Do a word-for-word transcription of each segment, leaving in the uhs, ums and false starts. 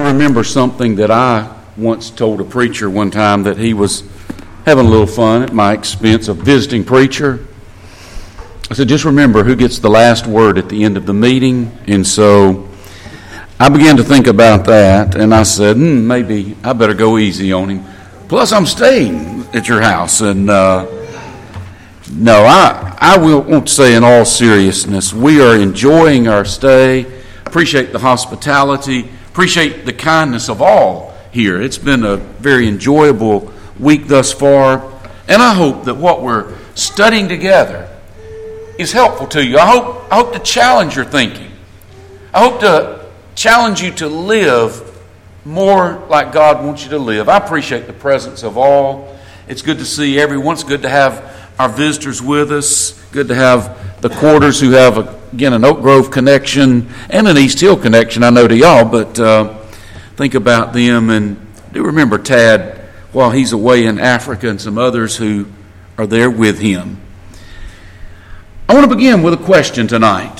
I remember something that I once told a preacher one time, that he was having a little fun at my expense, a visiting preacher. I said, just remember who gets the last word at the end of the meeting. And so I began to think about that, and I said, hmm, maybe I better go easy on him. Plus, I'm staying at your house. And uh, no, I, I will want to say in all seriousness, we are enjoying our stay, appreciate the hospitality, appreciate the kindness of all here. It's been a very enjoyable week thus far, and I hope that what we're studying together is helpful to you. I hope I hope to challenge your thinking. I hope to challenge you to live more like God wants you to live. I appreciate the presence of all. It's good to see everyone. It's good to have our visitors with us. Good to have the Quarters, who have, a, again, an Oak Grove connection and an East Hill connection, I know, to y'all. But uh, think about them, and do remember Tad while he's away in Africa, and some others who are there with him. I want to begin with a question tonight.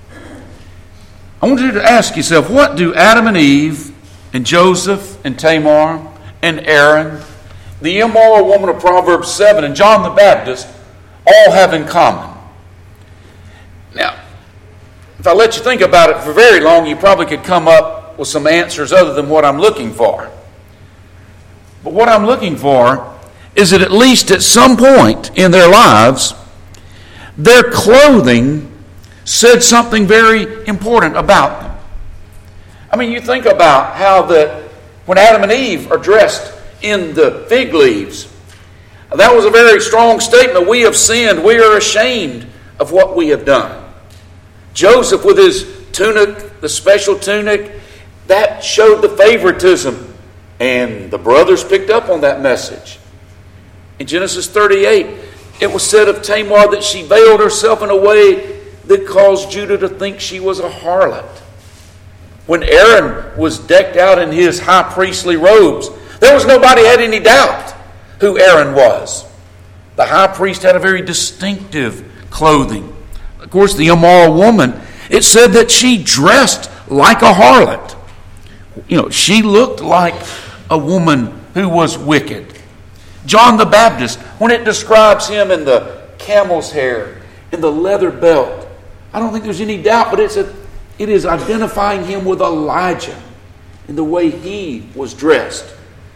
I want you to ask yourself, what do Adam and Eve and Joseph and Tamar and Aaron, the immoral woman of Proverbs seven, and John the Baptist all have in common? Now, if I let you think about it for very long, you probably could come up with some answers other than what I'm looking for. But what I'm looking for is that at least at some point in their lives, their clothing said something very important about them. I mean, you think about how that when Adam and Eve are dressed in the fig leaves, that was a very strong statement. We have sinned. We are ashamed of what we have done. Joseph with his tunic, the special tunic, that showed the favoritism. And the brothers picked up on that message. In Genesis thirty-eight, it was said of Tamar that she veiled herself in a way that caused Judah to think she was a harlot. When Aaron was decked out in his high priestly robes, there was nobody had any doubt who Aaron was. The high priest had a very distinctive clothing. Of course, the immoral woman, it said that she dressed like a harlot. You know, she looked like a woman who was wicked. John the Baptist, when it describes him in the camel's hair, in the leather belt, I don't think there's any doubt, but it's a, it is identifying him with Elijah in the way he was dressed.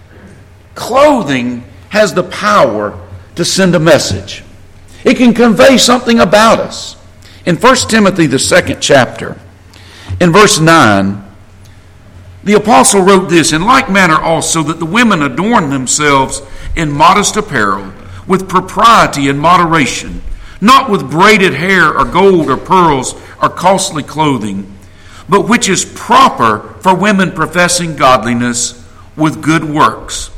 Clothing has the power to send a message. It can convey something about us. In First Timothy, the second chapter, in verse nine, the apostle wrote this, "In like manner also that the women adorn themselves in modest apparel, with propriety and moderation, not with braided hair or gold or pearls or costly clothing, but which is proper for women professing godliness with good works."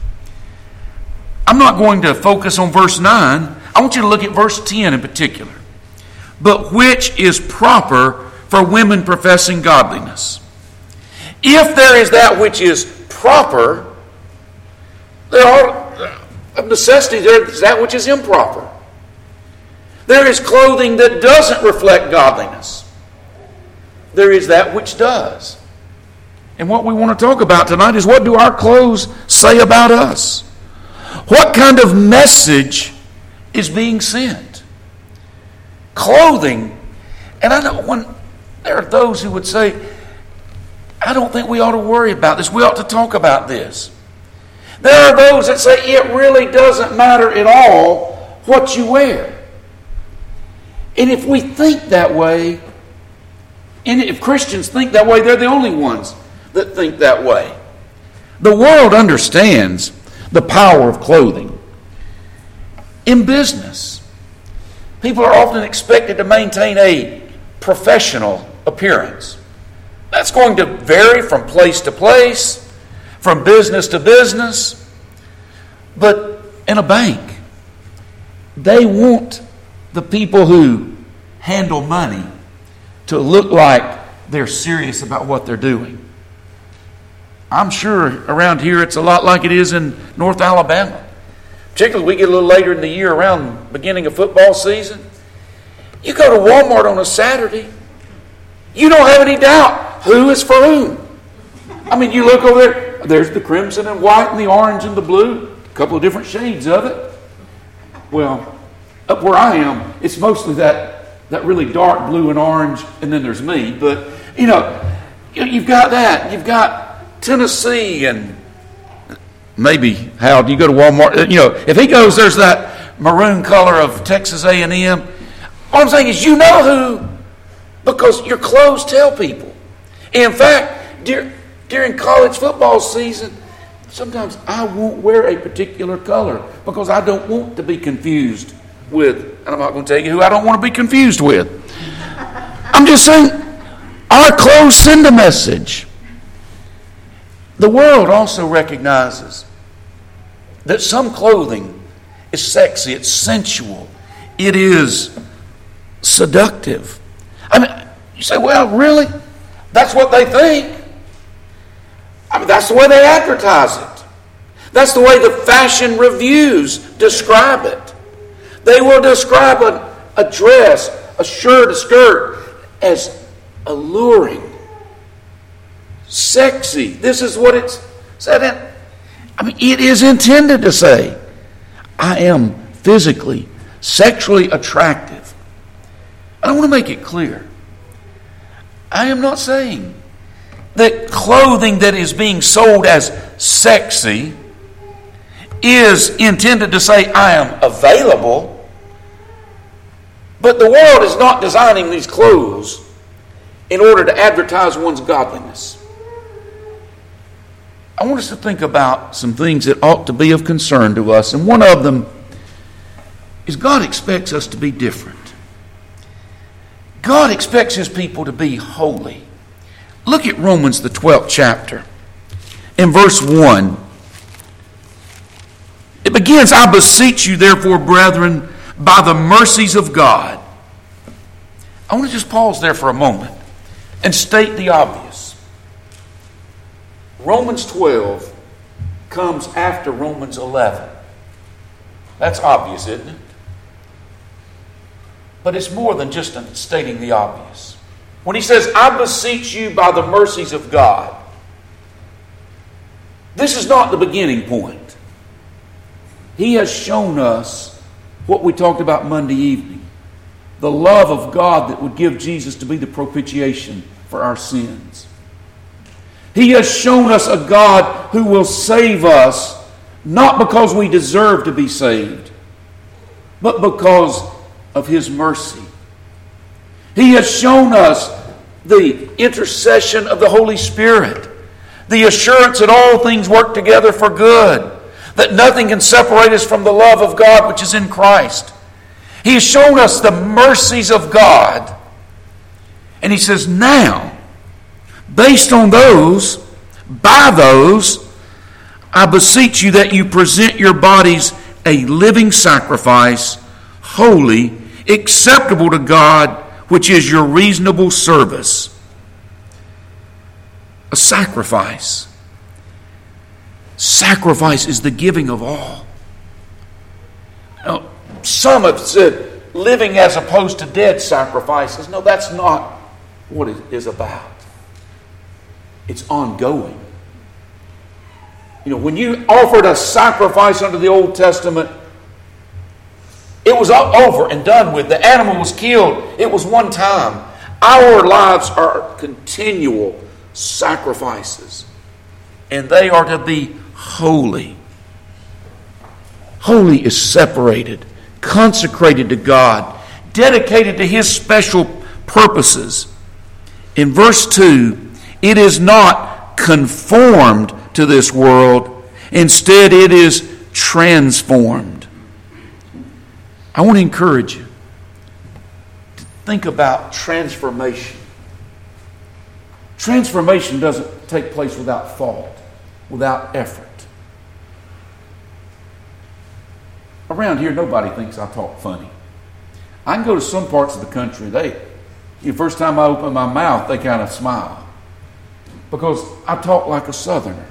I'm not going to focus on verse nine. I want you to look at verse ten in particular. But which is proper for women professing godliness. If there is that which is proper, there are, of necessity, there is that which is improper. There is clothing that doesn't reflect godliness. There is that which does. And what we want to talk about tonight is, what do our clothes say about us? What kind of message is being sent? Clothing. And I know when there are those who would say, I don't think we ought to worry about this. We ought to talk about this. There are those that say it really doesn't matter at all what you wear. And if we think that way, and if Christians think that way, they're the only ones that think that way. The world understands the power of clothing. In business, people are often expected to maintain a professional appearance. That's going to vary from place to place, from business to business. But in a bank, they want the people who handle money to look like they're serious about what they're doing. I'm sure around here it's a lot like it is in North Alabama. Particularly we get a little later in the year, around the beginning of football season. You go to Walmart on a Saturday, you don't have any doubt who is for whom. I mean, you look over there, there's the crimson and white and the orange and the blue, a couple of different shades of it. Well, up where I am, it's mostly that, that really dark blue and orange, and then there's me. But, you know, you've got that. You've got Tennessee and maybe, Hal, do you go to Walmart? You know, if he goes, there's that maroon color of Texas A and M. All I'm saying is you know who, because your clothes tell people. In fact, dear, during college football season, sometimes I won't wear a particular color because I don't want to be confused with, and I'm not going to tell you who I don't want to be confused with. I'm just saying, our clothes send a message. The world also recognizes that some clothing is sexy, it's sensual, it is seductive. I mean, you say, well, really? That's what they think. I mean, that's the way they advertise it. That's the way the fashion reviews describe it. They will describe a, a dress, a shirt, a skirt as alluring, sexy. This is what it's said in. I mean, it is intended to say, I am physically, sexually attractive. I want to make it clear. I am not saying that clothing that is being sold as sexy is intended to say, I am available. But the world is not designing these clothes in order to advertise one's godliness. I want us to think about some things that ought to be of concern to us. And one of them is God expects us to be different. God expects His people to be holy. Look at Romans, the twelfth chapter. In verse one, it begins, I beseech you, therefore, brethren, by the mercies of God. I want to just pause there for a moment and state the obvious. Romans twelve comes after Romans eleven. That's obvious, isn't it? But it's more than just stating the obvious. When he says, I beseech you by the mercies of God, this is not the beginning point. He has shown us what we talked about Monday evening. The love of God that would give Jesus to be the propitiation for our sins. He has shown us a God who will save us, not because we deserve to be saved, but because of His mercy. He has shown us the intercession of the Holy Spirit, the assurance that all things work together for good, that nothing can separate us from the love of God which is in Christ. He has shown us the mercies of God. And He says, now, based on those, by those, I beseech you that you present your bodies a living sacrifice, holy, acceptable to God, which is your reasonable service. A sacrifice. Sacrifice is the giving of all. Now, some have said living as opposed to dead sacrifices. No, that's not what it is about. It's ongoing. You know, when you offered a sacrifice under the Old Testament, it was over and done with. The animal was killed. It was one time. Our lives are continual sacrifices. And they are to be holy. Holy is separated, consecrated to God, dedicated to His special purposes. In verse two, it is not conformed to this world. Instead, it is transformed. I want to encourage you to think about transformation. Transformation doesn't take place without thought, without effort. Around here, nobody thinks I talk funny. I can go to some parts of the country, they, the first time I open my mouth, they kind of smile. Because I talk like a Southerner.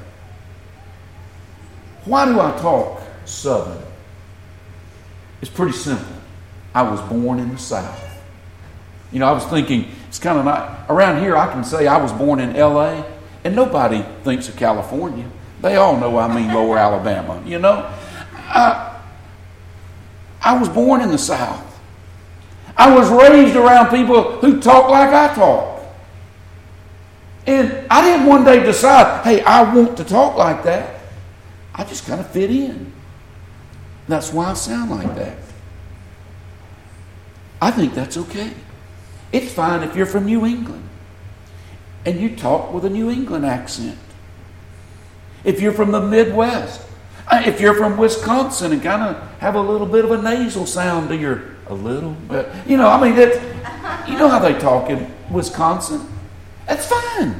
Why do I talk Southern? It's pretty simple. I was born in the South. You know, I was thinking, it's kind of not, around here I can say I was born in L A, And nobody thinks of California. They all know I mean Lower Alabama, you know. I, I was born in the South. I was raised around people who talk like I talk. And I didn't one day decide, hey, I want to talk like that. I just kind of fit in. That's why I sound like that. I think that's okay. It's fine if you're from New England and you talk with a New England accent. If you're from the Midwest, if you're from Wisconsin and kind of have a little bit of a nasal sound to your, a little bit, you know, I mean, it, you know how they talk in Wisconsin. That's fine.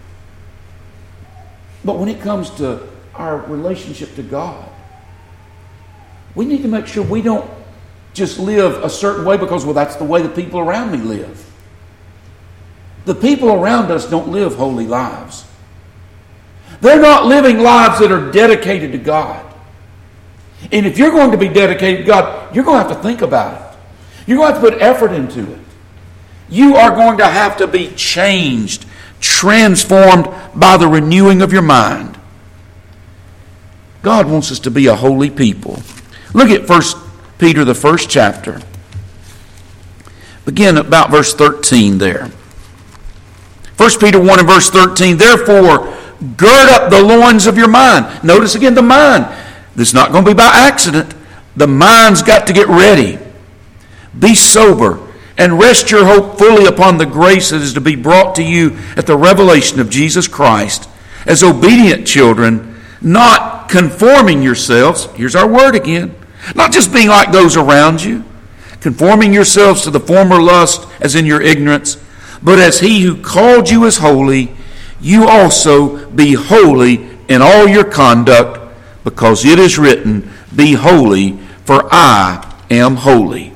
But when it comes to our relationship to God, we need to make sure we don't just live a certain way because, well, that's the way the people around me live. The people around us don't live holy lives. They're not living lives that are dedicated to God. And if you're going to be dedicated to God, you're going to have to think about it. You're going to have to put effort into it. You are going to have to be changed, transformed by the renewing of your mind. God wants us to be a holy people. Look at First Peter, the first chapter. Begin about verse thirteen there. First Peter one and verse thirteen. Therefore, gird up the loins of your mind. Notice again the mind. This is not going to be by accident. The mind's got to get ready. Be sober and rest your hope fully upon the grace that is to be brought to you at the revelation of Jesus Christ. As obedient children, not conforming yourselves, here's our word again, not just being like those around you, conforming yourselves to the former lust as in your ignorance, but as he who called you is holy, you also be holy in all your conduct, because it is written, be holy, for I am holy.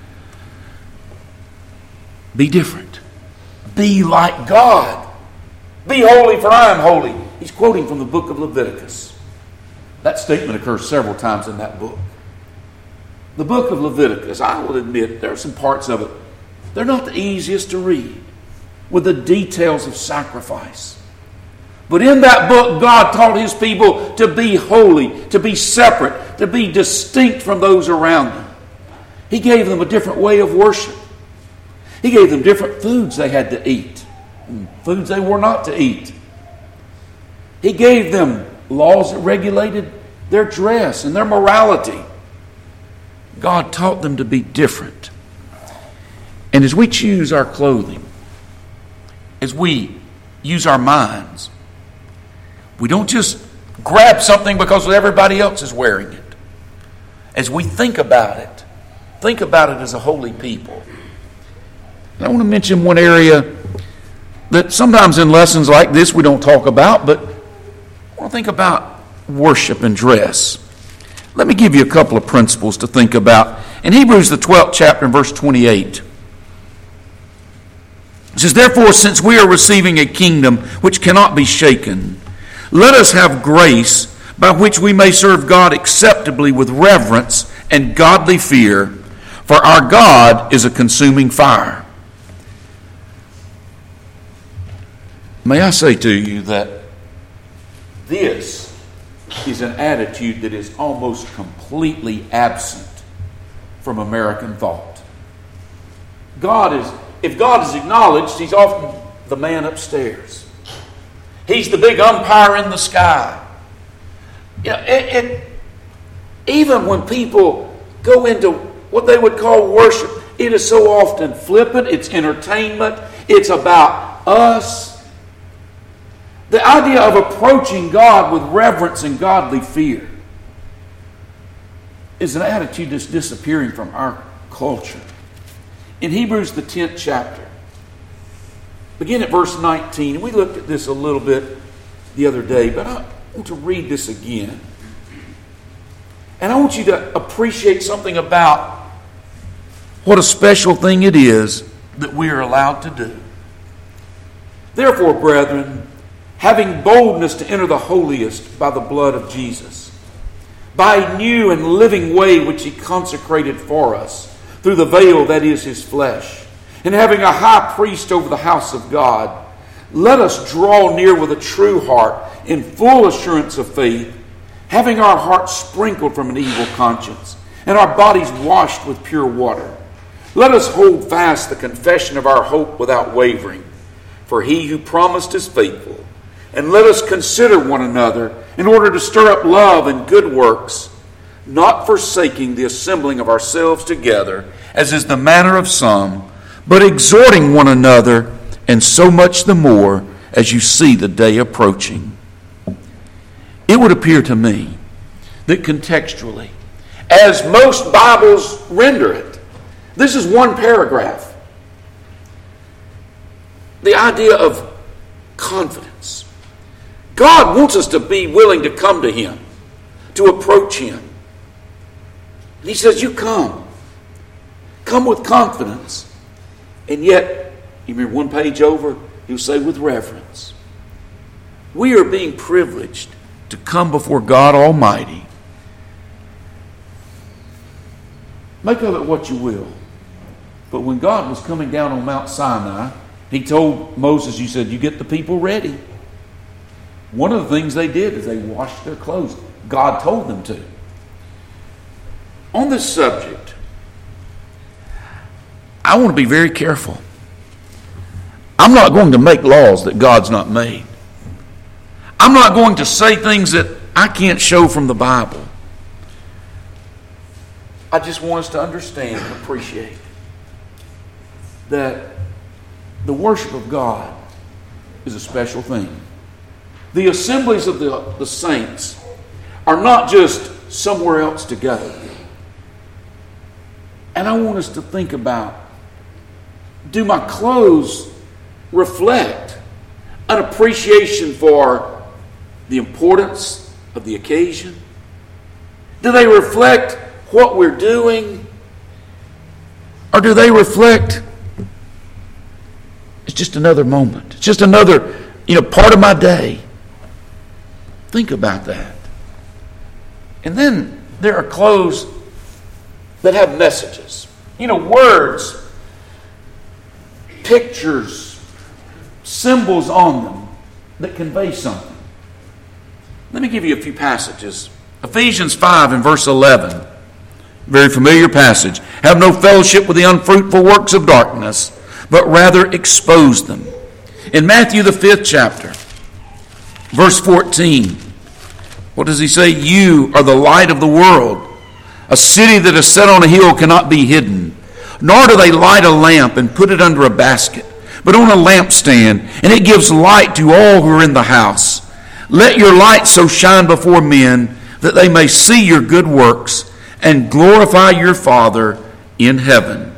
Be different. Be like God. Be holy, for I am holy. He's quoting from the book of Leviticus. That statement occurs several times in that book. The book of Leviticus, I will admit, there are some parts of it, they're not the easiest to read, with the details of sacrifice. But in that book, God taught his people to be holy, to be separate, to be distinct from those around them. He gave them a different way of worship. He gave them different foods they had to eat, and foods they were not to eat. He gave them laws that regulated their dress and their morality. God taught them to be different. And as we choose our clothing, as we use our minds, we don't just grab something because everybody else is wearing it. As we think about it, think about it as a holy people. And I want to mention one area that sometimes in lessons like this we don't talk about, but I want to think about worship and dress. Let me give you a couple of principles to think about. In Hebrews, the twelfth chapter, and verse twenty-eight, it says, therefore, since we are receiving a kingdom which cannot be shaken, let us have grace by which we may serve God acceptably with reverence and godly fear, for our God is a consuming fire. May I say to you that this is an attitude that is almost completely absent from American thought. God is, if God is acknowledged, he's often the man upstairs. He's the big umpire in the sky. You know, it, it, even when people go into what they would call worship, it is so often flippant, it's entertainment, it's about us. The idea of approaching God with reverence and godly fear is an attitude that's disappearing from our culture. In Hebrews, the tenth chapter, begin at verse nineteen. We looked at this a little bit the other day, but I want to read this again. And I want you to appreciate something about what a special thing it is that we are allowed to do. Therefore, brethren, having boldness to enter the holiest by the blood of Jesus, by a new and living way which he consecrated for us, through the veil that is his flesh, and having a high priest over the house of God, let us draw near with a true heart in full assurance of faith, having our hearts sprinkled from an evil conscience and our bodies washed with pure water. Let us hold fast the confession of our hope without wavering, for he who promised is faithful. And let us consider one another in order to stir up love and good works, not forsaking the assembling of ourselves together, as is the manner of some, but exhorting one another, and so much the more as you see the day approaching. It would appear to me that contextually, as most Bibles render it, this is one paragraph. The idea of confidence. God wants us to be willing to come to Him, to approach Him. And He says, you come. Come with confidence. And yet, you remember one page over, He'll say with reverence. We are being privileged to come before God Almighty. Make of it what you will. But when God was coming down on Mount Sinai, He told Moses, you said, you get the people ready. One of the things they did is they washed their clothes. God told them to. On this subject, I want to be very careful. I'm not going to make laws that God's not made. I'm not going to say things that I can't show from the Bible. I just want us to understand and appreciate that the worship of God is a special thing. The assemblies of the, the saints are not just somewhere else together. And I want us to think about, do my clothes reflect an appreciation for the importance of the occasion? Do they reflect what we're doing? Or do they reflect, it's just another moment. It's just another, you know, part of my day. Think about that. And then there are clothes that have messages. You know, words, pictures, symbols on them that convey something. Let me give you a few passages. Ephesians five and verse eleven. Very familiar passage. Have no fellowship with the unfruitful works of darkness, but rather expose them. In Matthew the fifth chapter, verse fourteen, what does he say? You are the light of the world. A city that is set on a hill cannot be hidden. Nor do they light a lamp and put it under a basket, but on a lampstand, and it gives light to all who are in the house. Let your light so shine before men that they may see your good works and glorify your Father in heaven.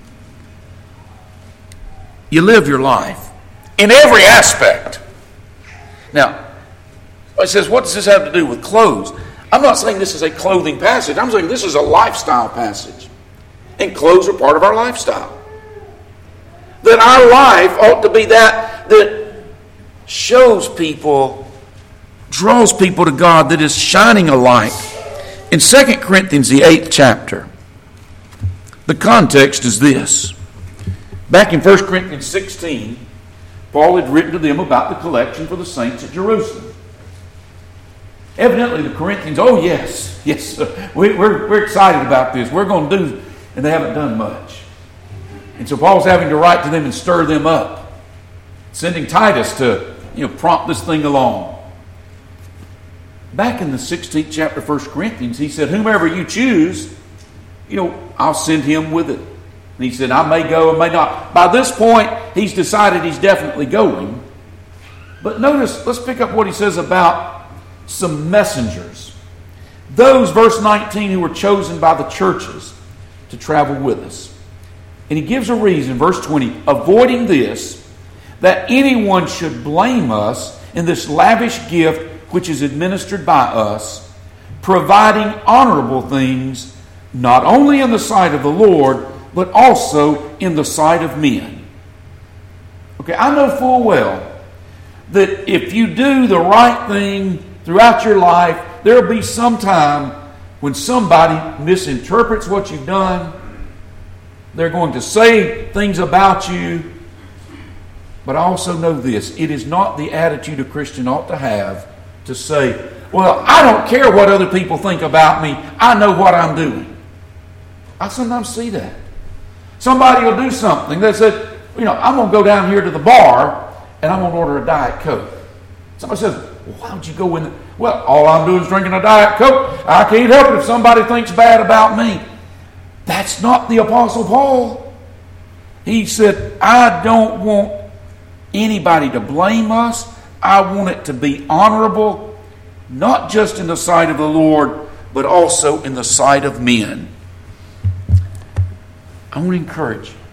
You live your life in every aspect. Now, it says, what does this have to do with clothes? I'm not saying this is a clothing passage. I'm saying this is a lifestyle passage. And clothes are part of our lifestyle. That our life ought to be that that shows people, draws people to God, that is shining a light. In Second Corinthians, the eighth chapter, the context is this. Back in First Corinthians sixteen, Paul had written to them about the collection for the saints at Jerusalem. Evidently, the Corinthians, oh yes, yes, we, we're, we're excited about this. We're going to do, and they haven't done much. And so Paul's having to write to them and stir them up, sending Titus to, you know, prompt this thing along. Back in the sixteenth chapter of First Corinthians, he said, whomever you choose, you know, I'll send him with it. And he said, I may go, I may not. By this point, he's decided he's definitely going. But notice, let's pick up what he says about some messengers. Those, verse nineteen, who were chosen by the churches to travel with us. And he gives a reason, verse twenty, avoiding this, that anyone should blame us in this lavish gift which is administered by us, providing honorable things, not only in the sight of the Lord, but also in the sight of men. Okay, I know full well that if you do the right thing throughout your life, there will be some time when somebody misinterprets what you've done. They're going to say things about you But I also know this. It is not the attitude a Christian ought to have to say, well, I don't care what other people think about me. I know what I'm doing. I sometimes see that. Somebody will do something. They said, you know, I'm going to go down here to the bar and I'm going to order a Diet Coke. Somebody says, well, why would you go in there? Well, all I'm doing is drinking a Diet Coke. I can't help it if somebody thinks bad about me. That's not the Apostle Paul. He said, I don't want anybody to blame us. I want it to be honorable, not just in the sight of the Lord, but also in the sight of men. I want to encourage you.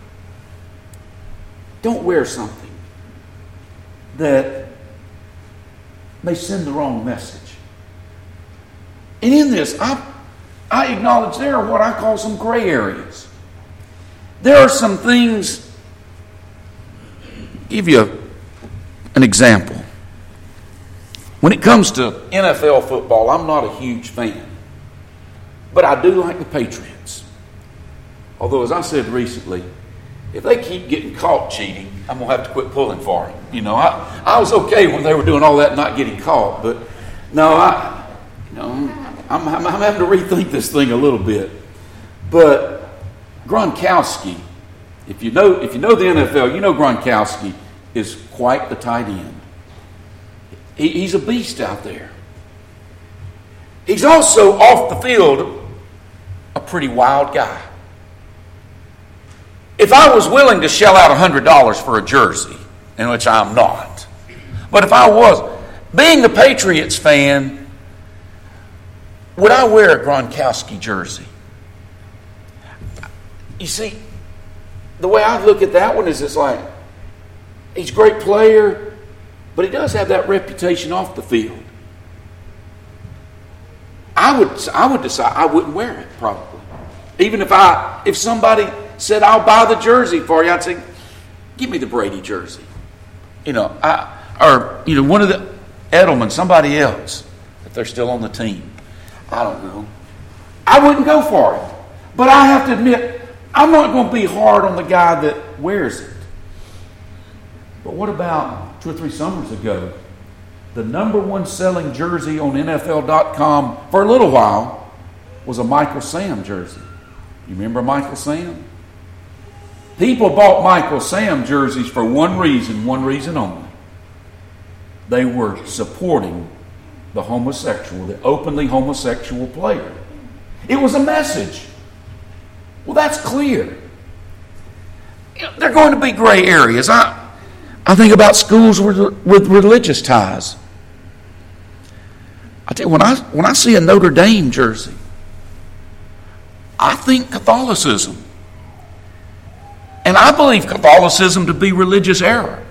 Don't wear something that may send the wrong message. And in this, I, I acknowledge there are what I call some gray areas. There are some things. I'll give you an example. When it comes to N F L football, I'm not a huge fan. But I do like the Patriots. Although, as I said recently, if they keep getting caught cheating, I'm going to have to quit pulling for them. You know, I, I was okay when they were doing all that and not getting caught. But, no, I, you know, I'm, I'm, I'm having to rethink this thing a little bit. But Gronkowski, if you know, if you know the N F L, you know Gronkowski is quite the tight end. He, he's a beast out there. He's also off the field a pretty wild guy. If I was willing to shell out one hundred dollars for a jersey, in which I'm not, but if I was, being a Patriots fan, would I wear a Gronkowski jersey? You see, the way I look at that one is it's like, he's a great player, but he does have that reputation off the field. I would I would decide I wouldn't wear it, probably. Even if I if somebody said, I'll buy the jersey for you, I'd say, give me the Brady jersey. You know, I or you know, one of the Edelman, somebody else, if they're still on the team. I don't know. I wouldn't go for it. But I have to admit, I'm not going to be hard on the guy that wears it. But what about two or three summers ago? The number one selling jersey on N F L dot com for a little while was a Michael Sam jersey. You remember Michael Sam? People bought Michael Sam jerseys for one reason, one reason only. They were supporting the homosexual, the openly homosexual player. It was a message. Well, that's clear. There are going to be gray areas. I, I think about schools with, with religious ties. I tell you, when I when I see a Notre Dame jersey, I think Catholicism. And I believe Catholicism to be religious error.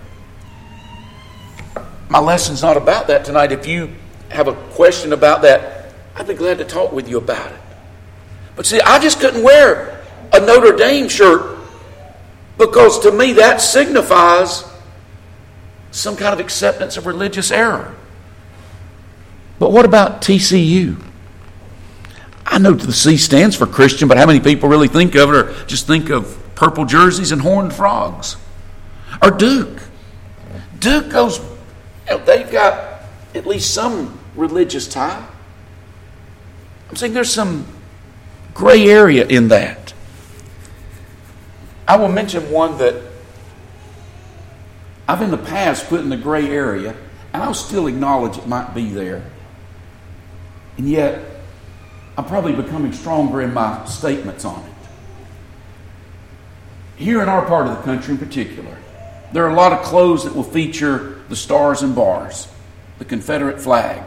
My lesson's not about that tonight. If you have a question about that, I'd be glad to talk with you about it. But see, I just couldn't wear a Notre Dame shirt because to me that signifies some kind of acceptance of religious error. But what about T C U? I know the C stands for Christian, but how many people really think of it or just think of purple jerseys and horned frogs? Or Duke. Duke goes, you know, they've got at least some religious tie. I'm saying there's some gray area in that. I will mention one that I've in the past put in the gray area, and I'll still acknowledge it might be there. And yet, I'm probably becoming stronger in my statements on it. Here in our part of the country in particular, there are a lot of clothes that will feature the stars and bars, the Confederate flag.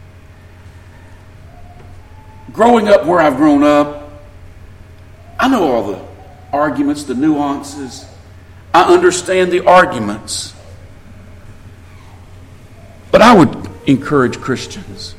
Growing up where I've grown up, I know all the arguments, the nuances. I understand the arguments. But I would encourage Christians.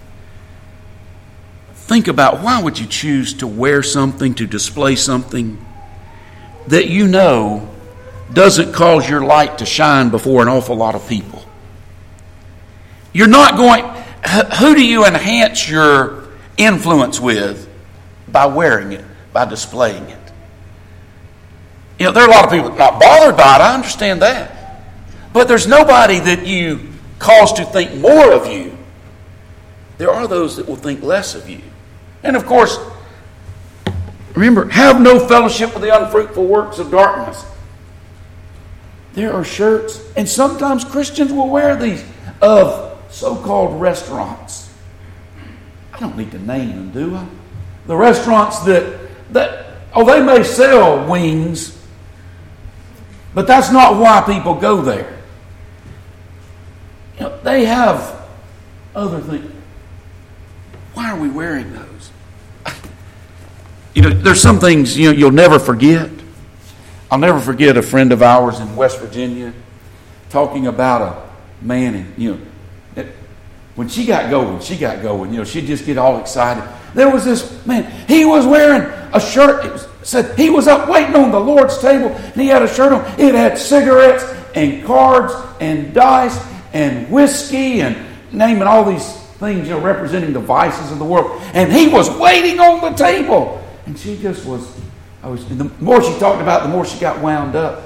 Think about, why would you choose to wear something, to display something that you know doesn't cause your light to shine before an awful lot of people? You're not going, who do you enhance your influence with? By wearing it, by displaying it. You know, there are a lot of people not bothered by it. I understand that. But there's nobody that you cause to think more of you. There are those that will think less of you. And of course, remember, have no fellowship with the unfruitful works of darkness. There are shirts, and sometimes Christians will wear these, of so-called restaurants. I don't need to name them, do I? The restaurants that, that oh, they may sell wings, but that's not why people go there. You know, they have other things. Why are we wearing those? You know, there's some things, you know, you'll never forget. I'll never forget a friend of ours in West Virginia talking about a man, and you know, it, when she got going, she got going. You know, she'd just get all excited. There was this man. He was wearing a shirt. It was, said he was up waiting on the Lord's table, and he had a shirt on. It had cigarettes and cards and dice and whiskey and naming all these things, you know, representing the vices of the world. And he was waiting on the table, and she just was. I was. The more she talked about, the more she got wound up.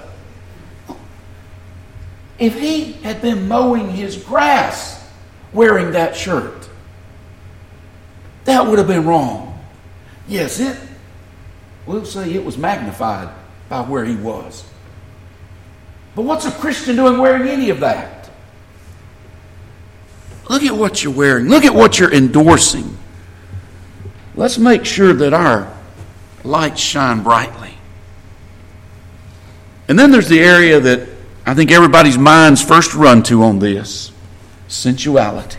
If he had been mowing his grass wearing that shirt, that would have been wrong. Yes, it. We'll say it was magnified by where he was. But what's a Christian doing wearing any of that? Look at what you're wearing. Look at what you're endorsing. Let's make sure that our lights shine brightly. And then there's the area that I think everybody's minds first run to on this: sensuality.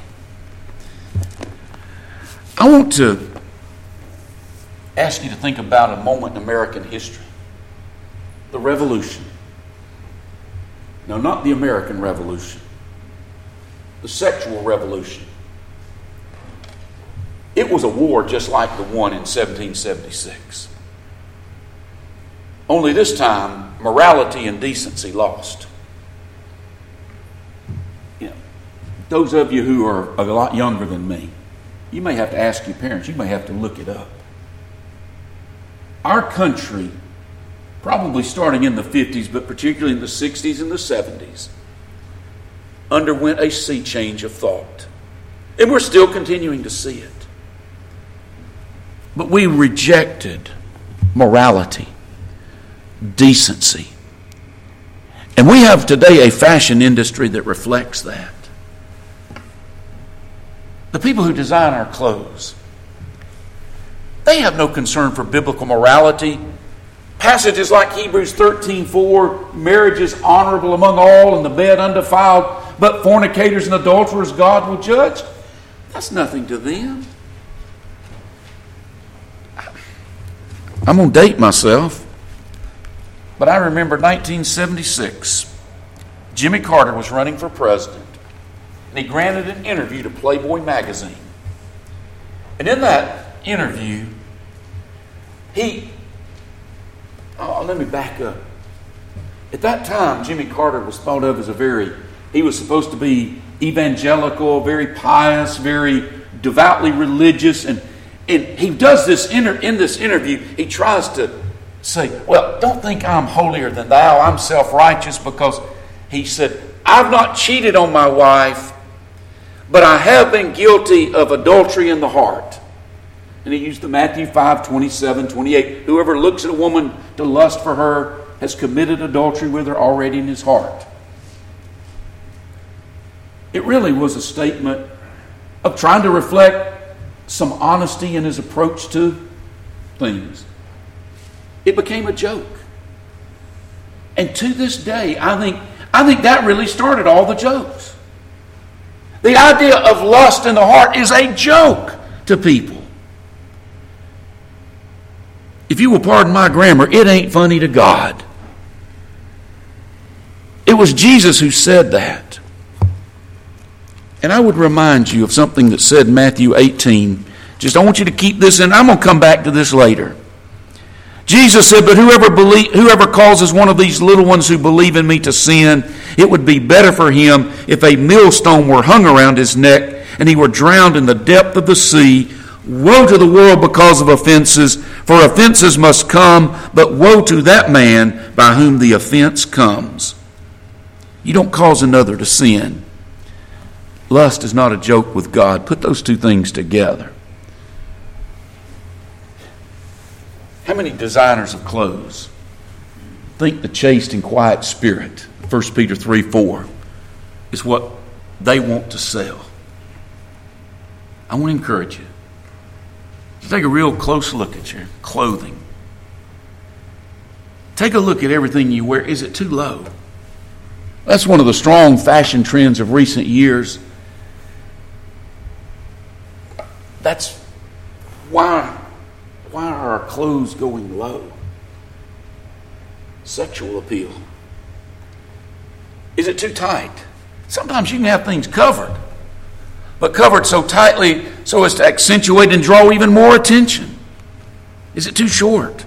I want to ask you to think about a moment in American history. The Revolution. No, not the American Revolution. The sexual revolution. It was a war just like the one in seventeen seventy-six. Only this time, morality and decency lost. You know, those of you who are a lot younger than me, you may have to ask your parents, you may have to look it up. Our country, probably starting in the fifties, but particularly in the sixties and the seventies, underwent a sea change of thought. And we're still continuing to see it. But we rejected morality, decency. And we have today a fashion industry that reflects that. The people who design our clothes, they have no concern for biblical morality. Passages like Hebrews thirteen four, marriage is honorable among all and the bed undefiled, but fornicators and adulterers God will judge. That's nothing to them. I'm going to date myself, but I remember nineteen seventy-six. Jimmy Carter was running for president, and he granted an interview to Playboy magazine. And in that interview, he... Oh, let me back up. At that time, Jimmy Carter was thought of as a very... He was supposed to be evangelical, very pious, very devoutly religious, and And he does this inter- in this interview, he tries to say, well, don't think I'm holier than thou. I'm self-righteous, because he said, I've not cheated on my wife, but I have been guilty of adultery in the heart. And he used the Matthew five, twenty-seven, twenty-eight. Whoever looks at a woman to lust for her has committed adultery with her already in his heart. It really was a statement of trying to reflect some honesty in his approach to things. It became a joke. And to this day, I think, I think that really started all the jokes. The idea of lust in the heart is a joke to people. If you will pardon my grammar, it ain't funny to God. It was Jesus who said that. And I would remind you of something that said in Matthew eighteen. Just, I want you to keep this in. I'm going to come back to this later. Jesus said, but whoever believe, whoever causes one of these little ones who believe in me to sin, it would be better for him if a millstone were hung around his neck and he were drowned in the depth of the sea. Woe to the world because of offenses, for offenses must come, but woe to that man by whom the offense comes. You don't cause another to sin. Lust is not a joke with God. Put those two things together. How many designers of clothes think the chaste and quiet spirit, First Peter three four, is what they want to sell? I want to encourage you to take a real close look at your clothing. Take a look at everything you wear. Is it too low? That's one of the strong fashion trends of recent years. That's why, why are our clothes going low? Sexual appeal. Is it too tight? Sometimes you can have things covered, but covered so tightly so as to accentuate and draw even more attention. Is it too short?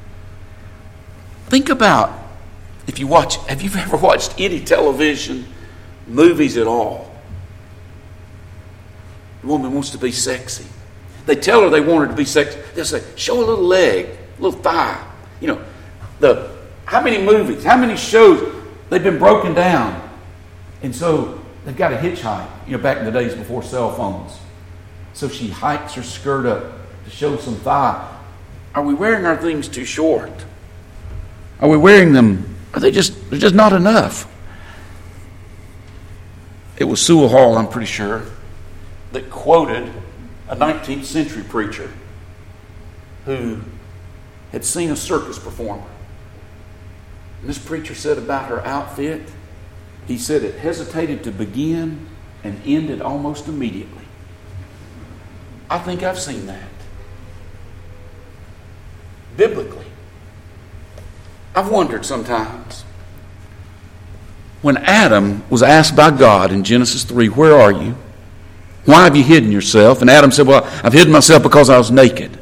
Think about, if you watch, have you ever watched any television, movies at all? The woman wants to be sexy. They tell her they want her to be sexy. They'll say, show a little leg, a little thigh. You know, the how many movies, how many shows, they've been broken down. And so they've got a hitchhike, you know, back in the days before cell phones. So she hikes her skirt up to show some thigh. Are we wearing our things too short? Are we wearing them, are they just, they're just not enough? It was Sewell Hall, I'm pretty sure, that quoted a nineteenth century preacher who had seen a circus performer. And this preacher said about her outfit, he said it hesitated to begin and ended almost immediately. I think I've seen that. Biblically. I've wondered sometimes. When Adam was asked by God in Genesis three, where are you? Why have you hidden yourself? And Adam said, well, I've hidden myself because I was naked.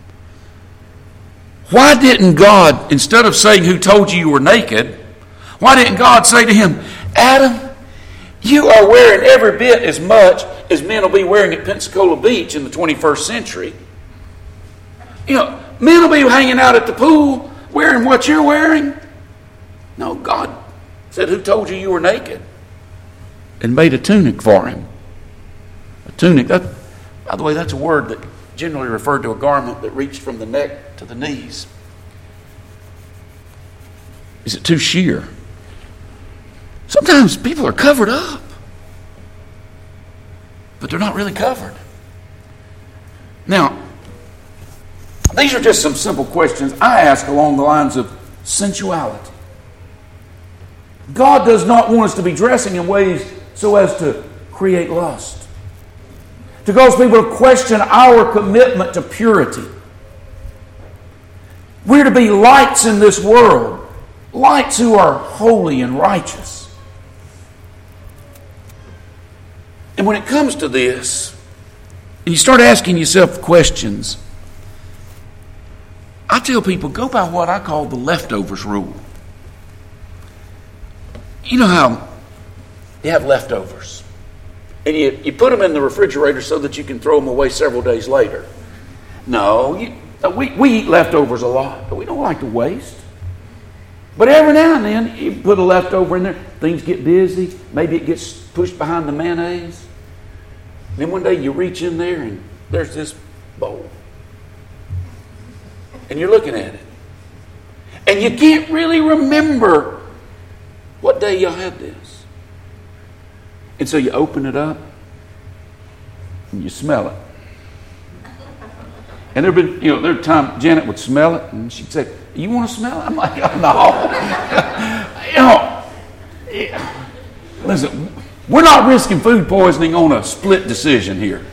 Why didn't God, instead of saying, who told you you were naked, why didn't God say to him, Adam, you are wearing every bit as much as men will be wearing at Pensacola Beach in the twenty-first century. You know, men will be hanging out at the pool wearing what you're wearing. No, God said, who told you you were naked? And made a tunic for him. A tunic, that, by the way, that's a word that generally referred to a garment that reached from the neck to the knees. Is it too sheer? Sometimes people are covered up, but they're not really covered. Now, these are just some simple questions I ask along the lines of sensuality. God does not want us to be dressing in ways so as to create lust, to cause people to question our commitment to purity. We're to be lights in this world, lights who are holy and righteous. And when it comes to this, and you start asking yourself questions, I tell people, go by what I call the leftovers rule. You know how you have leftovers, and you, you put them in the refrigerator so that you can throw them away several days later. No, you, we, we eat leftovers a lot, but we don't like to waste. But every now and then, you put a leftover in there, things get busy, maybe it gets pushed behind the mayonnaise. Then one day you reach in there and there's this bowl. And you're looking at it. And you can't really remember what day y'all had this. And so you open it up and you smell it. And there been, you know, there time Janet would smell it and she'd say, you want to smell it? I'm like, oh, no. you know, yeah. Listen, we're not risking food poisoning on a split decision here.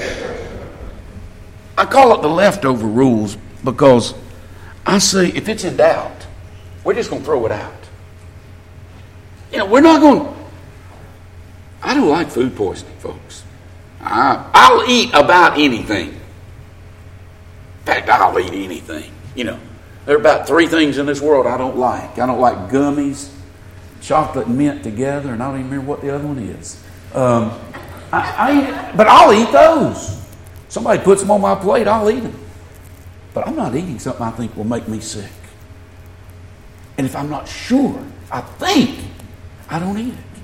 I call it the leftover rules because I say if it's in doubt, we're just going to throw it out. You know, we're not going to... I don't like food poisoning, folks. I, I'll eat about anything. In fact, I'll eat anything. You know, there are about three things in this world I don't like. I don't like gummies, chocolate and mint together, and I don't even remember what the other one is. Um, I, I eat it, but I'll eat those. Somebody puts them on my plate, I'll eat them. But I'm not eating something I think will make me sick. And if I'm not sure, I think, I don't eat it.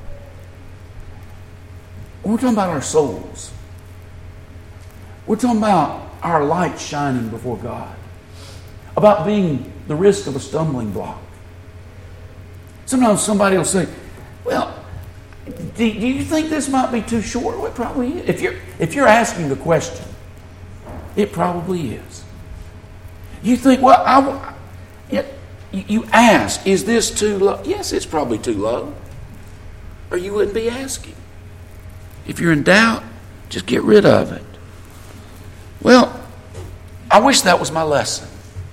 We're talking about our souls. We're talking about our light shining before God. About being the risk of a stumbling block. Sometimes somebody will say, well, do, do you think this might be too short? Well, it probably is. If you're, if you're asking the question, it probably is. You think, well, I, you, you ask, is this too low? Yes, it's probably too low. Or you wouldn't be asking. If you're in doubt, just get rid of it. Well, I wish that was my lesson.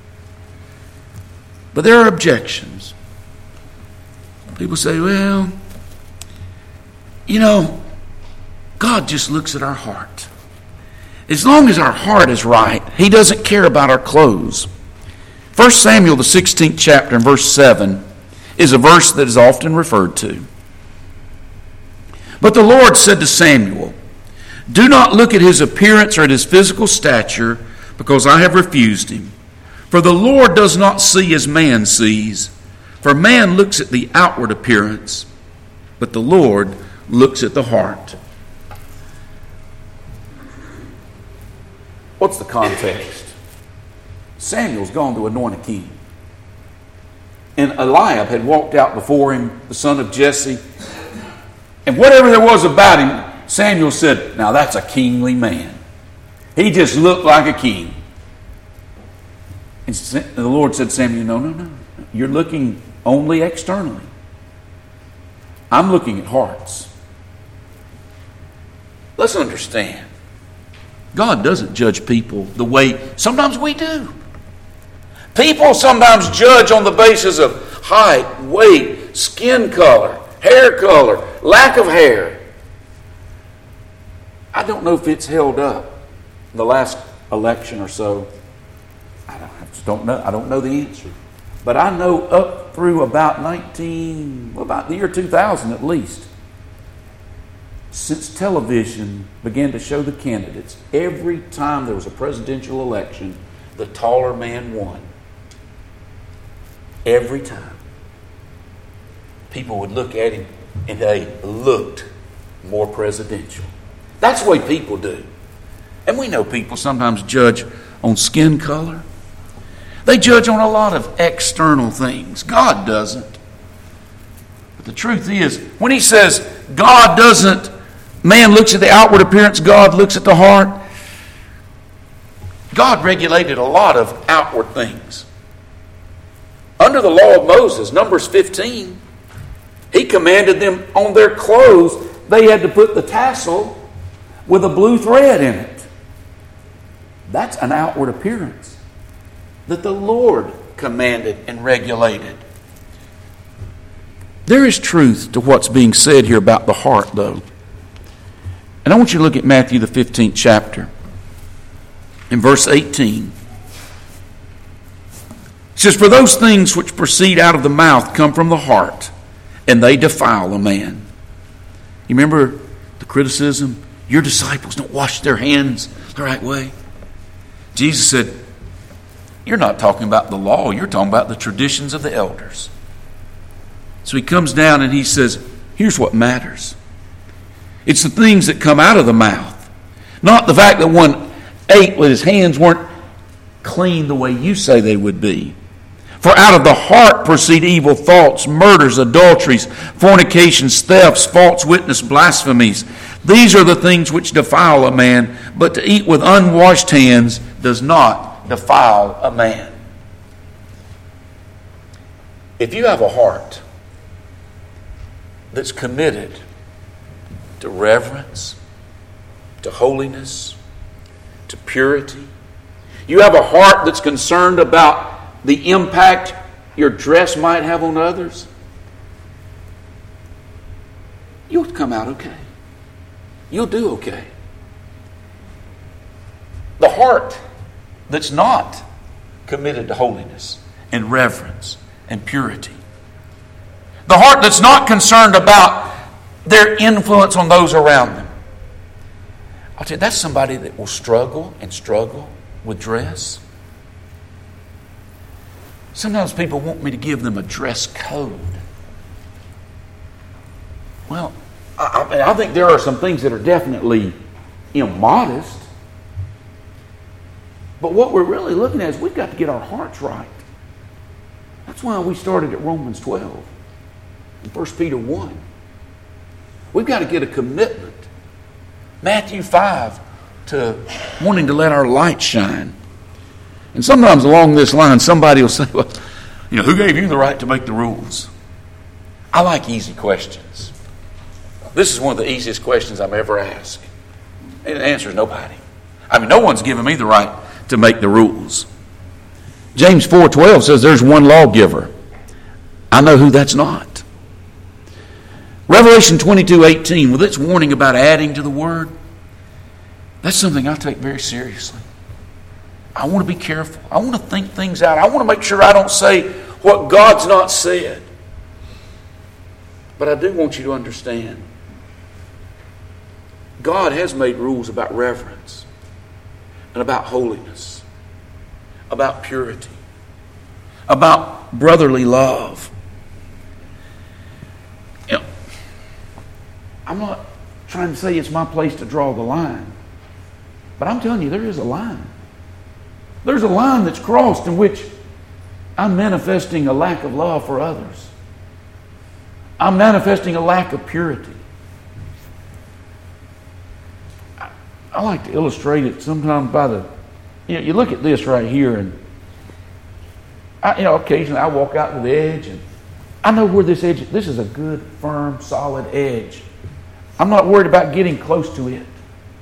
But there are objections. People say, well, you know, God just looks at our heart. As long as our heart is right, He doesn't care about our clothes. First Samuel, the sixteenth chapter, and verse seven, is a verse that is often referred to. But the Lord said to Samuel, do not look at his appearance or at his physical stature, because I have refused him. For the Lord does not see as man sees. For man looks at the outward appearance, but the Lord looks at the heart. What's the context? Samuel's gone to anoint a king. And Eliab had walked out before him, the son of Jesse. And whatever there was about him, Samuel said, now that's a kingly man. He just looked like a king. And the Lord said to Samuel, no, no, no. You're looking only externally. I'm looking at hearts. Let's understand. God doesn't judge people the way sometimes we do. People sometimes judge on the basis of height, weight, skin color, hair color, lack of hair. I don't know if it's held up the last election or so. I, don't, I just don't know. I don't know the answer. But I know up through about nineteen, well, about the year two thousand at least, since television began to show the candidates, every time there was a presidential election, the taller man won. Every time. People would look at him and they looked more presidential. That's the way people do. And we know people sometimes judge on skin color. They judge on a lot of external things. God doesn't. But the truth is, when He says God doesn't, man looks at the outward appearance, God looks at the heart. God regulated a lot of outward things. Under the law of Moses, Numbers fifteen, He commanded them on their clothes, they had to put the tassel with a blue thread in it. That's an outward appearance that the Lord commanded and regulated. There is truth to what's being said here about the heart, though. And I want you to look at Matthew, the fifteenth chapter, in verse eighteen. It says, for those things which proceed out of the mouth come from the heart, and they defile a man. You remember the criticism? Your disciples don't wash their hands the right way. Jesus said, you're not talking about the law, you're talking about the traditions of the elders. So He comes down and He says, here's what matters. It's the things that come out of the mouth. Not the fact that one ate with his hands weren't clean the way you say they would be. For out of the heart proceed evil thoughts, murders, adulteries, fornications, thefts, false witness, blasphemies. These are the things which defile a man, but to eat with unwashed hands does not defile a man. If you have a heart that's committed to reverence, to holiness, to purity, you have a heart that's concerned about the impact your dress might have on others, you'll come out okay. You'll do okay. The heart that's not committed to holiness and reverence and purity, the heart that's not concerned about their influence on those around them, I'll tell you, that's somebody that will struggle and struggle with dress. Sometimes people want me to give them a dress code. Well, I, I, mean, I think there are some things that are definitely immodest. But what we're really looking at is we've got to get our hearts right. That's why we started at Romans twelve and First Peter one. We've got to get a commitment. Matthew five, to wanting to let our light shine. And sometimes along this line, somebody will say, well, you know, who gave you the right to make the rules? I like easy questions. This is one of the easiest questions I've ever asked. And the answer is nobody. I mean, no one's given me the right to make the rules. James four twelve says there's one lawgiver. I know who that's not. Revelation twenty-two eighteen, with its warning about adding to the word, that's something I take very seriously. I want to be careful. I want to think things out. I want to make sure I don't say what God's not said. But I do want you to understand, God has made rules about reverence and about holiness, about purity, about brotherly love. You know, I'm not trying to say it's my place to draw the line, but I'm telling you there is a line. There's a line that's crossed in which I'm manifesting a lack of love for others. I'm manifesting a lack of purity. I, I like to illustrate it sometimes by the, you know, you look at this right here, and I, you know, occasionally I walk out to the edge, and I know where this edge is. This is a good, firm, solid edge. I'm not worried about getting close to it.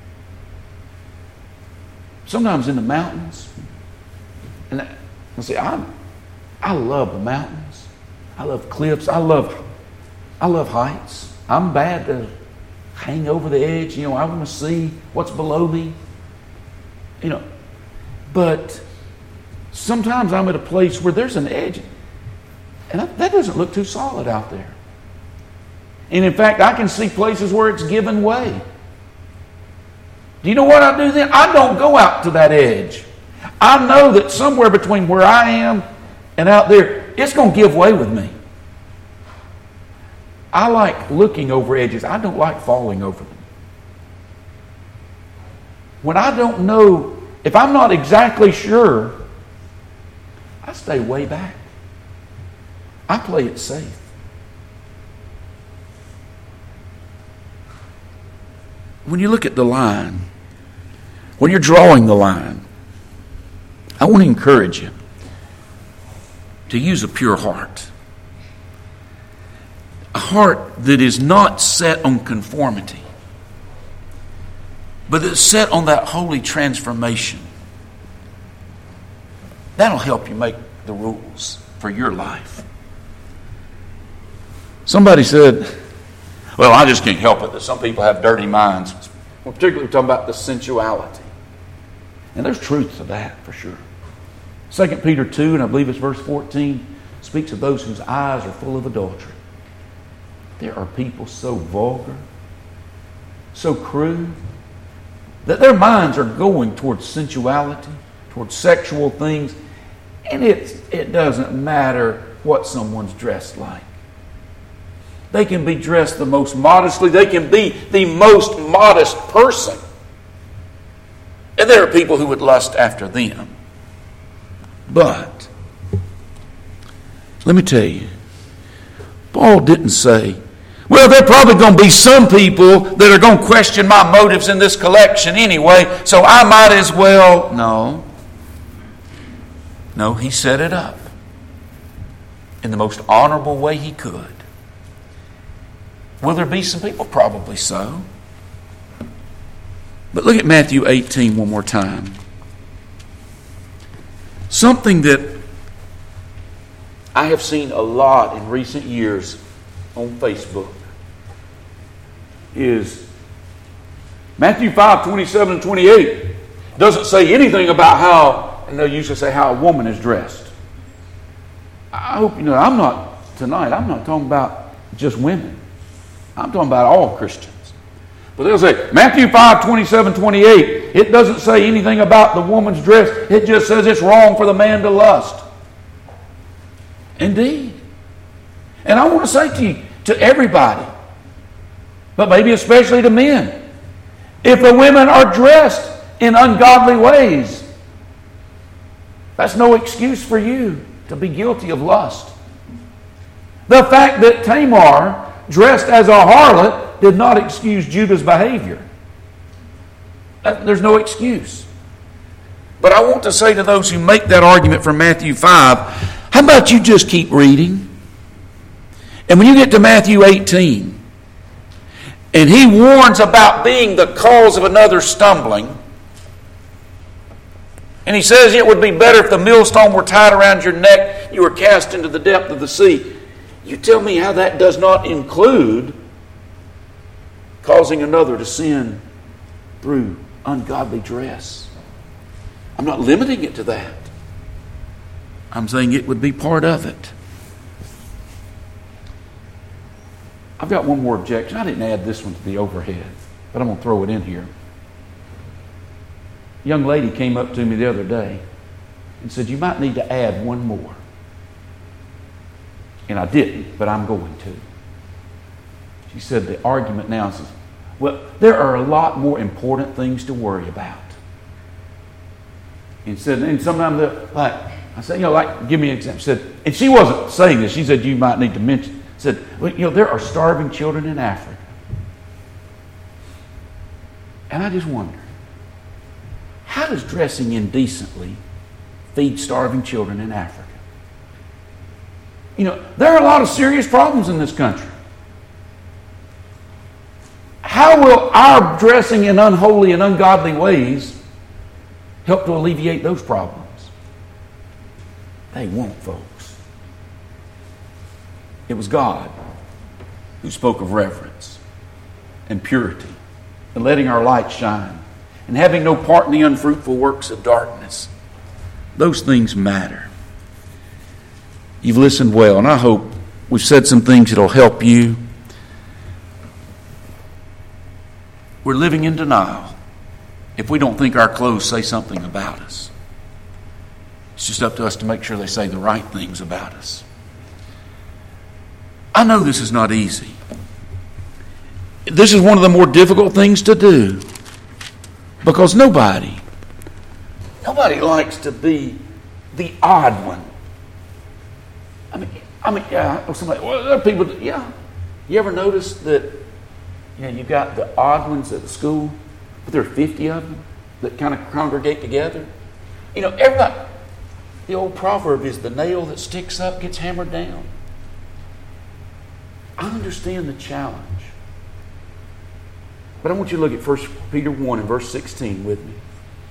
Sometimes in the mountains, and I, see, I, I love the mountains. I love cliffs. I love, I love heights. I'm bad to hang over the edge. You know, I want to see what's below me. You know, but sometimes I'm at a place where there's an edge, and that, that doesn't look too solid out there. And in fact, I can see places where it's given way. Do you know what I do then? I don't go out to that edge. I know that somewhere between where I am and out there, it's going to give way with me. I like looking over edges. I don't like falling over them. When I don't know, if I'm not exactly sure, I stay way back. I play it safe. When you look at the line, when you're drawing the line, I want to encourage you to use a pure heart. A heart that is not set on conformity, but that's set on that holy transformation. That'll help you make the rules for your life. Somebody said, well, I just can't help it that some people have dirty minds. Well, particularly we're talking about the sensuality. And there's truth to that for sure. Second Peter two, and I believe it's verse fourteen, speaks of those whose eyes are full of adultery. There are people so vulgar, so crude, that their minds are going towards sensuality, towards sexual things, and it, it doesn't matter what someone's dressed like. They can be dressed the most modestly. They can be the most modest person. And there are people who would lust after them. But, let me tell you, Paul didn't say, well, there are probably going to be some people that are going to question my motives in this collection anyway, so I might as well. No. No, he set it up in the most honorable way he could. Will there be some people? Probably so. But look at Matthew eighteen one more time. Something that I have seen a lot in recent years on Facebook is Matthew five twenty-seven and twenty-eight doesn't say anything about how, I know you used to say how a woman is dressed. I hope you know, I'm not, tonight, I'm not talking about just women. I'm talking about all Christians. But they'll say, Matthew five twenty-seven, twenty-eight, it doesn't say anything about the woman's dress. It just says it's wrong for the man to lust. Indeed. And I want to say to you, to everybody, but maybe especially to men. If the women are dressed in ungodly ways, that's no excuse for you to be guilty of lust. The fact that Tamar dressed as a harlot did not excuse Judah's behavior. There's no excuse. But I want to say to those who make that argument from Matthew five, how about you just keep reading? And when you get to Matthew eighteen, and he warns about being the cause of another stumbling, and he says it would be better if the millstone were tied around your neck, you were cast into the depth of the sea. You tell me how that does not include causing another to sin through ungodly dress. I'm not limiting it to that. I'm saying it would be part of it. I've got one more objection. I didn't add this one to the overhead, but I'm going to throw it in here. A young lady came up to me the other day and said, you might need to add one more. And I didn't, but I'm going to. She said the argument now is, well, there are a lot more important things to worry about. And said, and sometimes they're like, I said, you know, like, give me an example. She said, and she wasn't saying this. She said, you might need to mention. Said, well, you know, there are starving children in Africa. And I just wonder, how does dressing indecently feed starving children in Africa? You know, there are a lot of serious problems in this country. How will our dressing in unholy and ungodly ways help to alleviate those problems? They won't, folks. It was God who spoke of reverence and purity and letting our light shine and having no part in the unfruitful works of darkness. Those things matter. You've listened well, and I hope we've said some things that'll help you. We're living in denial if we don't think our clothes say something about us. It's just up to us to make sure they say the right things about us. I know this is not easy. This is one of the more difficult things to do because nobody, nobody likes to be the odd one. I mean, I mean, yeah. Somebody, well, there are people. That, yeah. You ever notice that? You know, you've got the odd ones at the school, but there are fifty of them that kind of congregate together. You know, everybody. The old proverb is the nail that sticks up gets hammered down. I understand the challenge, but I want you to look at First Peter one and verse sixteen with me.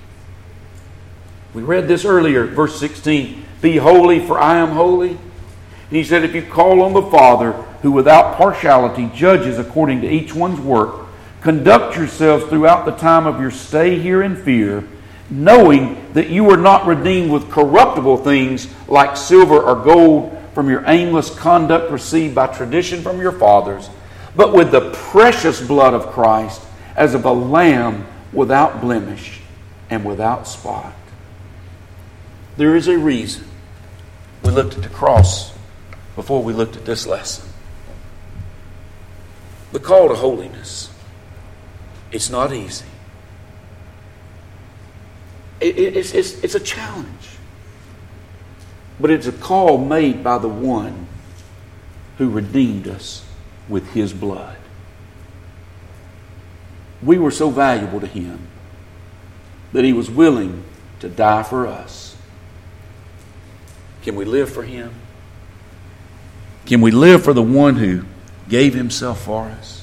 We read this earlier, verse sixteen. Be holy, for I am holy. And he said, if you call on the Father, who without partiality judges according to each one's work, conduct yourselves throughout the time of your stay here in fear, knowing that you were not redeemed with corruptible things like silver or gold from your aimless conduct received by tradition from your fathers, but with the precious blood of Christ, as of a lamb without blemish and without spot. There is a reason we looked at the cross before we looked at this lesson. The call to holiness. It's not easy. It, it, it's, it's, it's a challenge. But it's a call made by the one who redeemed us with his blood. We were so valuable to him that he was willing to die for us. Can we live for him? Can we live for the one who gave himself for us?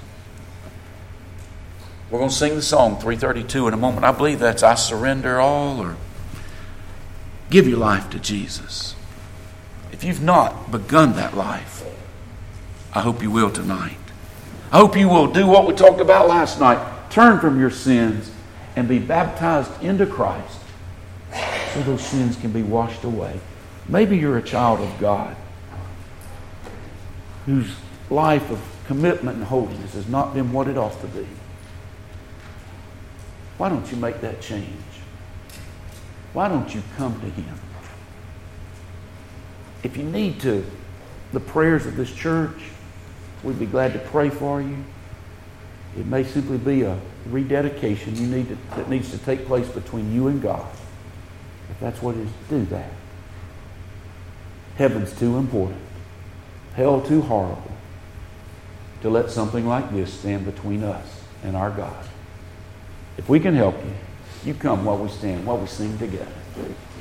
We're going to sing the song three thirty-two in a moment. I believe that's I surrender all, or give your life to Jesus. If you've not begun that life, I hope you will tonight. I hope you will do what we talked about last night. Turn from your sins and be baptized into Christ so those sins can be washed away. Maybe you're a child of God whose life of commitment and holiness has not been what it ought to be. Why don't you make that change? Why don't you come to him? If you need to, the prayers of this church, we'd be glad to pray for you. It may simply be a rededication you need to, that needs to take place between you and God. If that's what it is, do that. Heaven's too important. Hell too horrible to let something like this stand between us and our God. If we can help you, you come while we stand, while we sing together.